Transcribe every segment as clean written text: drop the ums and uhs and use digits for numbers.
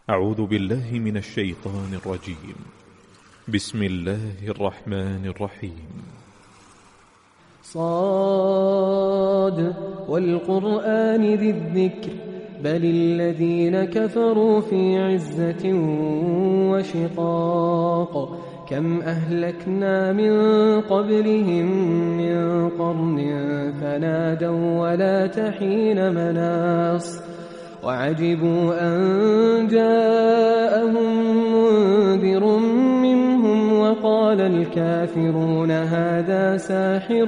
أعوذ بالله من الشيطان الرجيم. بسم الله الرحمن الرحيم. صاد والقرآن ذي الذكر بل الذين كفروا في عزة وشقاق كم أهلكنا من قبلهم من قرن فنادوا ولا تحين مناص وعجبوا أن جاءهم منذر منهم وقال الكافرون هذا ساحر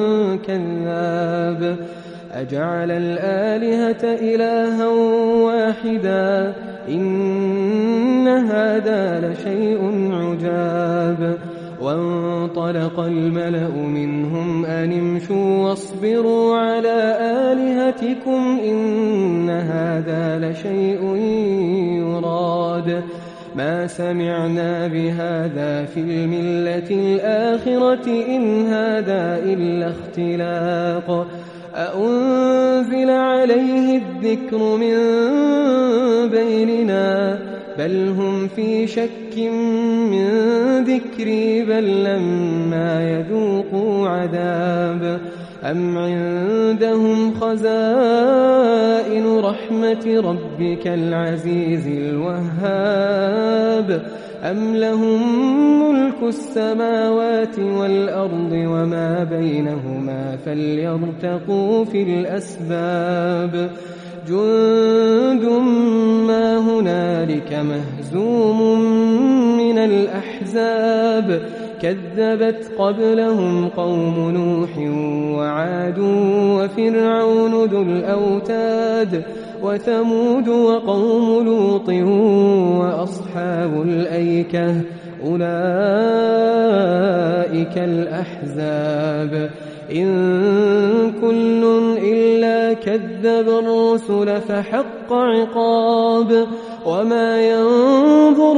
كذاب أجعل الآلهة إلها واحدا إن هذا لشيء عجاب وانطلق الملأ منهم أن امشوا واصبروا على آلهتكم إن هذا لشيء يراد ما سمعنا بهذا في الملة الآخرة إن هذا إلا اختلاق أأنزل عليه الذكر من بيننا بل هم في شك من ذكري بل لما يذوقوا عذاب أم عندهم خزائن رحمة ربك العزيز الوهاب أم لهم ملك السماوات والأرض وما بينهما فليرتقوا في الأسباب جند ما هنالك مهزوم من الأحزاب كذبت قبلهم قوم نوح وعاد وفرعون ذو الأوتاد وثمود وقوم لوط وأصحاب الأيكة أولئك الأحزاب إن كل إلا كذب الرسل فحق عقاب وما ينظر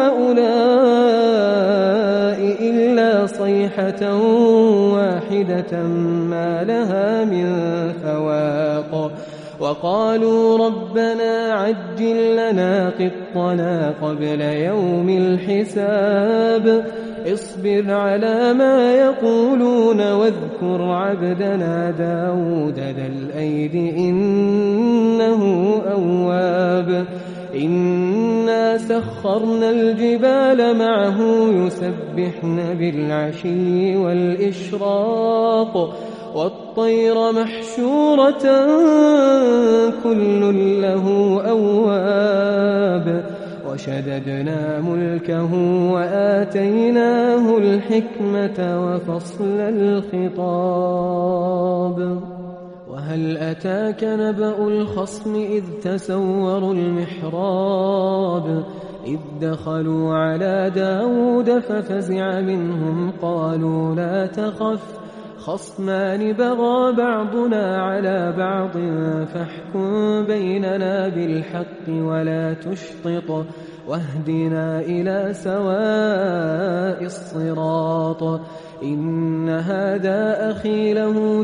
هؤلاء إلا صيحة واحدة ما لها من فواق وقالوا ربنا عجل لنا قطنا قبل يوم الحساب اصبر على ما يقولون واذكر عبدنا داود ذا الأيد إنه أواب إنا سخرنا الجبال معه يسبحن بالعشي والإشراق والطير محشورة كل له أواب وشددنا ملكه وآتيناه الحكمة وفصل الخطاب وهل أتاك نبأ الخصم إذ تسوروا المحراب إذ دخلوا على داود ففزع منهم قالوا لا تخف خصمان بغى بعضنا على بعض فاحكم بيننا بالحق ولا تشطط واهدنا إلى سواء الصراط إن هذا أخي له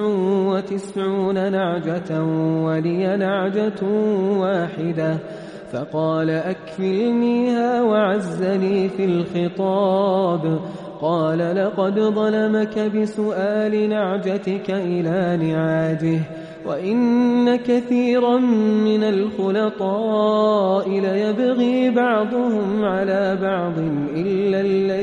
99 نعجة ولي نعجة واحدة فقال أكفلنيها وعزني في الخطاب قال لقد ظلمك بسؤال نعجتك إلى نعاجه وإن كثيرا من الخلطاء ليبغي بعضهم على بعض إلا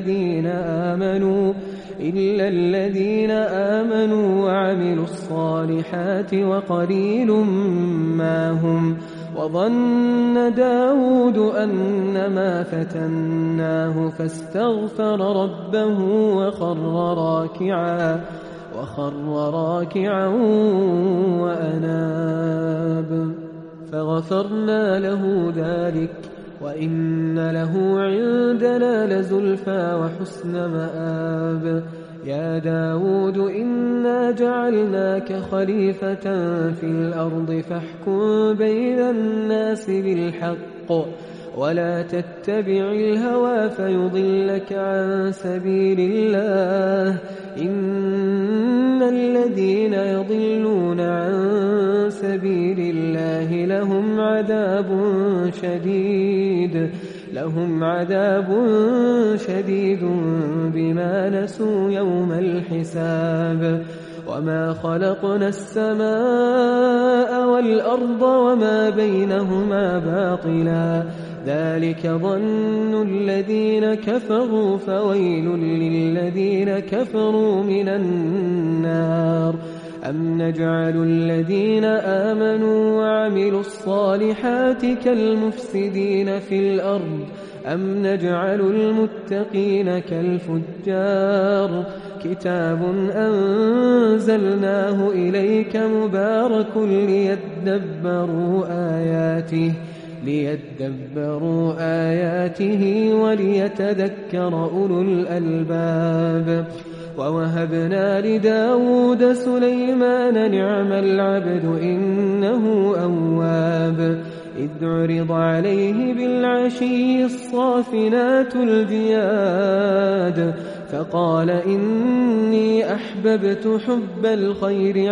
الذين آمنوا وعملوا الصالحات وقليل ما هم وظن داود أنما فتناه فاستغفر ربه وخر راكعا وأناب فغفرنا له ذلك وإن له عندنا لزلفى وحسن مآب يا داود إنا جعلناك خليفة في الأرض فاحكم بين الناس بالحق ولا تتبع الهوى فيضلك عن سبيل الله إن الذين يضلون عن سبيل الله لهم عذاب شديد بما نسوا يوم الحساب وما خلقنا السماء والأرض وما بينهما باطلا ذلك ظن الذين كفروا فويل للذين كفروا من النار أم نجعل الذين آمنوا وعملوا الصالحات كالمفسدين في الأرض أم نجعل المتقين كالفجار كتاب أنزلناه إليك مبارك ليدبروا آياته وليتذكر أولو الألباب ووهبنا لداود سليمان نعم العبد إنه أواب إذ عرض عليه بالعشي الصافنات الجياد فقال إني أحببت حب الخير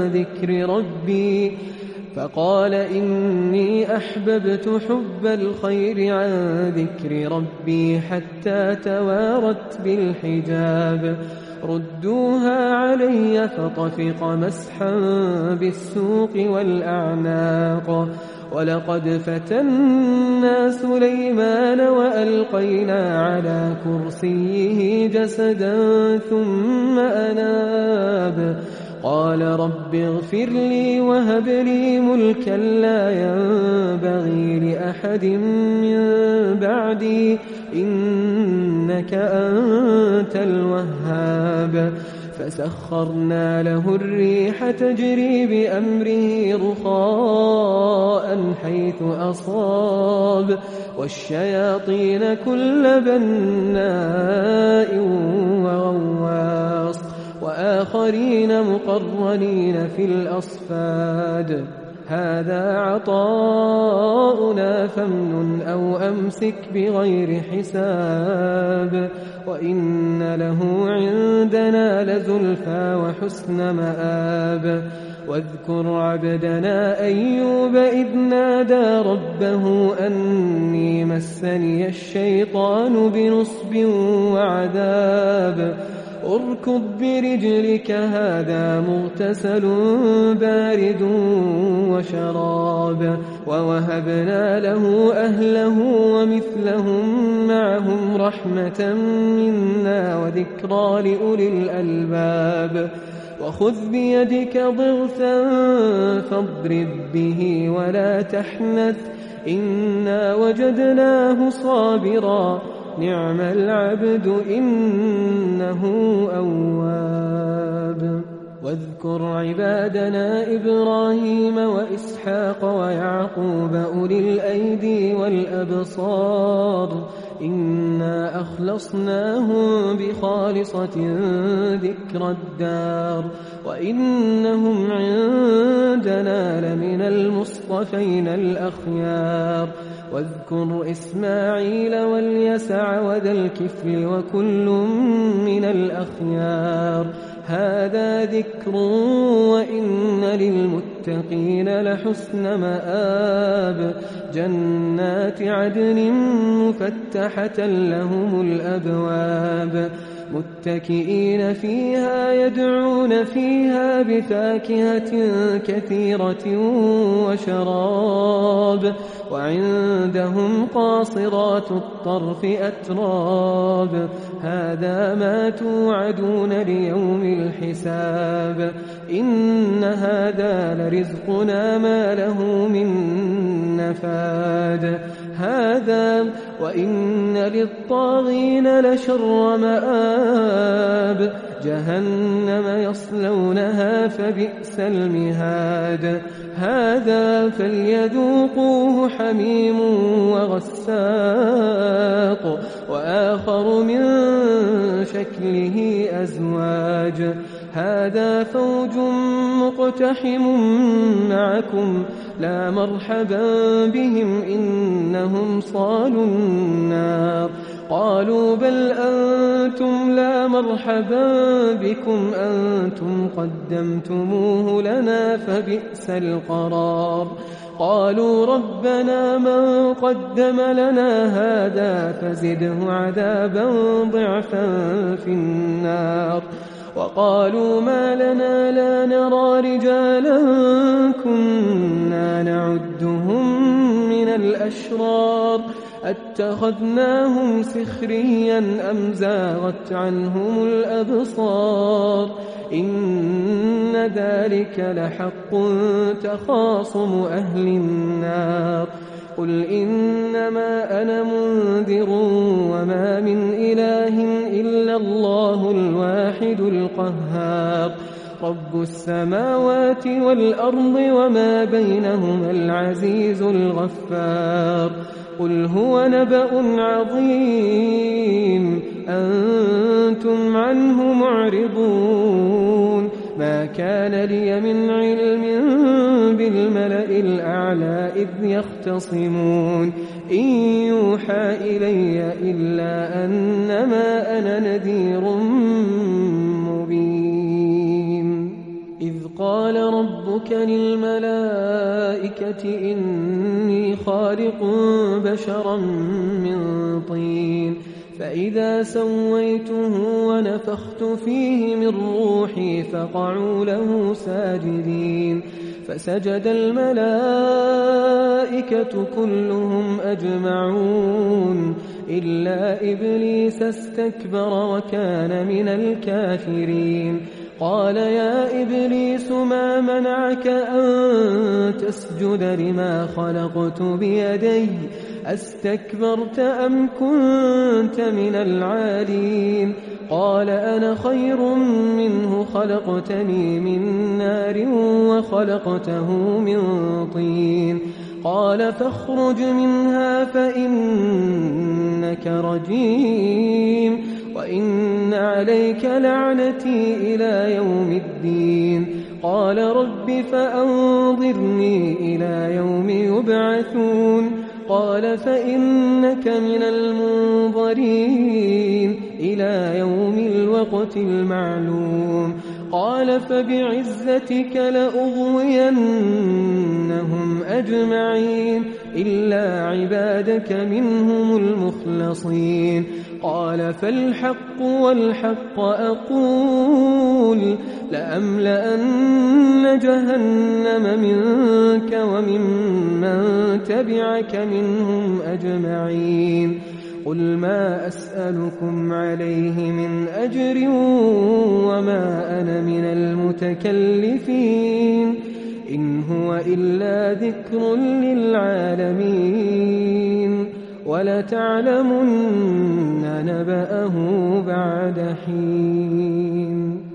عن ذكر ربي حتى توارت بالحجاب ردوها علي فطفق مسحا بالسوق والأعناق ولقد فتنا سليمان وألقينا على كرسيه جسدا ثم أناب قال رب اغفر لي وهب لي ملكا لا ينبغي لأحد من بعدي إنك أنت الوهاب فسخرنا له الريح تجري بأمره رخاء حيث أصاب والشياطين كل بناء وغواص وآخرين مقرنين في الأصفاد هذا عطاؤنا فامنن أو أمسك بغير حساب وإن له عندنا لزلفى وحسن مآب واذكر عبدنا أيوب إذ نادى ربه أني مسني الشيطان بنصب وعذاب اركض برجلك هذا مغتسل بارد وشراب ووهبنا له أهله ومثلهم معهم رحمة منا وذكرى لأولي الألباب وخذ بيدك ضغثا فاضرب به ولا تحنث إنا وجدناه صابرا نعم العبد إنه أواب واذكر عبادنا إبراهيم وإسحاق ويعقوب أولي الأيدي والأبصار إنا أخلصناهم بخالصة ذكر الدار وإنهم عندنا لمن المصطفين الأخيار واذكر إسماعيل واليسع وذا الكفل وكل من الأخيار هذا ذكر وإن للمتقين لحسن مآب جنات عدن مفتحة لهم الأبواب متكئين فيها يدعون فيها بفاكهة كثيرة وشراب وعندهم قاصرات الطرف أتراب هذا ما توعدون ليوم الحساب إن هذا لرزقنا ما له من نفاد هذا وإن للطاغين لشر مآب جهنم يصلونها فبئس المهاد هذا فليذوقوه حميم وغساق وآخر من شكله أزواج هذا فوج مقتحم معكم لا مرحبا بهم إنهم صالوا النار قالوا بل أنتم لا مرحبا بكم أنتم قدمتموه لنا فبئس القرار قالوا ربنا من قدم لنا هذا فزده عذابا ضعفا في النار وقالوا ما لنا لا نرى رجالا كنا نعدهم من الأشرار أتخذناهم سخريا أم زاغت عنهم الأبصار إن ذلك لحق تخاصم أهل النار قل إنما أنا منذر وما من إله إلا الله الواحد القهار رب السماوات والأرض وما بينهما العزيز الغفار قل هو نبأ عظيم أنتم عنه معرضون ما كان لي من علم بالملأ الأعلى إذ يختصمون إن يوحى إلي إلا أنما أنا نذير مبين إذ قال ربك للملائكة إني خالق بشرا من طين فإذا سويته ونفخت فيه من روحي فقعوا له ساجدين فسجد الملائكة كلهم أجمعون إلا إبليس استكبر وكان من الكافرين قال يا إبليس ما منعك أن تسجد لما خلقت بيدي أستكبرت أم كنت من العالين قال أنا خير منه خلقتني من نار وخلقته من طين قال فاخرج منها فإنك رجيم وإن عليك لعنتي إلى يوم الدين قال رب فأنظرني إلى يوم يبعثون قال فإنك من المنظرين إلى يوم الوقت المعلوم قال فبعزتك لأغوينهم أجمعين إلا عبادك منهم المخلصين قال فالحق والحق أقول لأملأن جهنم منك وممن تبعك منهم أجمعين قل ما أسألكم عليه من أجر وما أنا من المتكلفين إن هو إلا ذكر للعالمين ولتعلمن نبأه بعد حين